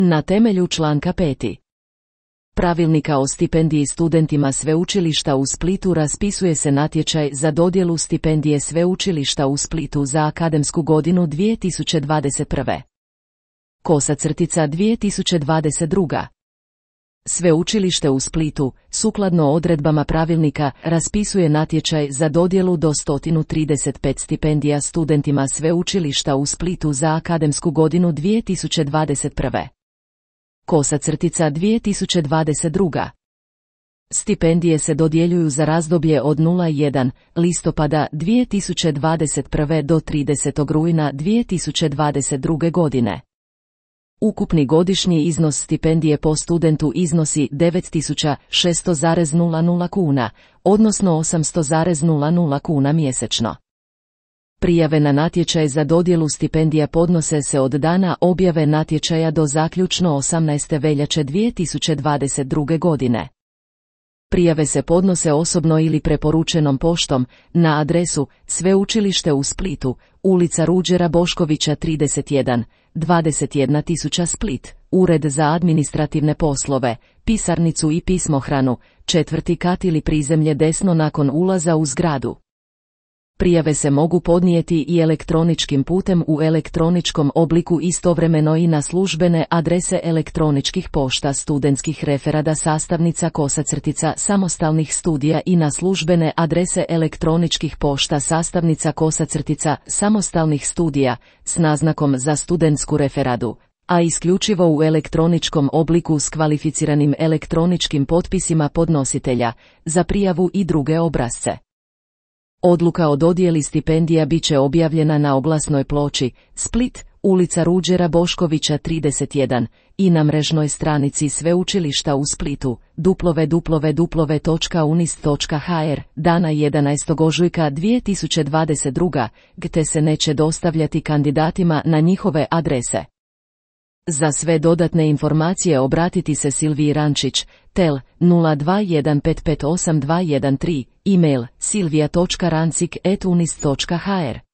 Na temelju članka 5. Pravilnika o stipendiji studentima Sveučilišta u Splitu raspisuje se natječaj za dodjelu stipendije Sveučilišta u Splitu za akademsku godinu 2021. -2022. Sveučilište u Splitu, sukladno odredbama pravilnika, raspisuje natječaj za dodjelu do 135 stipendija studentima Sveučilišta u Splitu za akademsku godinu 2021. -2022. Stipendije se dodjeljuju za razdoblje od 01. listopada 2021. do 30. rujna 2022. godine. Ukupni godišnji iznos stipendije po studentu iznosi 9600,00 kuna, odnosno 800,00 kuna mjesečno. Prijave na natječaj za dodjelu stipendija podnose se od dana objave natječaja do zaključno 18. veljače 2022. godine. Prijave se podnose osobno ili preporučenom poštom na adresu Sveučilište u Splitu, ulica Ruđera Boškovića 31, 21.000 Split, Ured za administrativne poslove, pisarnicu i pismohranu, 4. kat ili prizemlje desno nakon ulaza u zgradu. Prijave se mogu podnijeti i elektroničkim putem u elektroničkom obliku istovremeno i na službene adrese elektroničkih pošta studentskih referada sastavnica samostalnih studija i na službene adrese elektroničkih pošta sastavnica samostalnih studija s naznakom za studentsku referadu, a isključivo u elektroničkom obliku s kvalificiranim elektroničkim potpisima podnositelja, za prijavu i druge obrasce. Odluka o dodjeli stipendija bit će objavljena na oglasnoj ploči Split, ulica Ruđera Boškovića 31 i na mrežnoj stranici Sveučilišta u Splitu www.unist.hr dana 11. ožujka 2022. gdje se neće dostavljati kandidatima na njihove adrese. Za sve dodatne informacije obratiti se Silviji Rančić, tel 0215582213, e-mail silvija.rancik@unist.hr.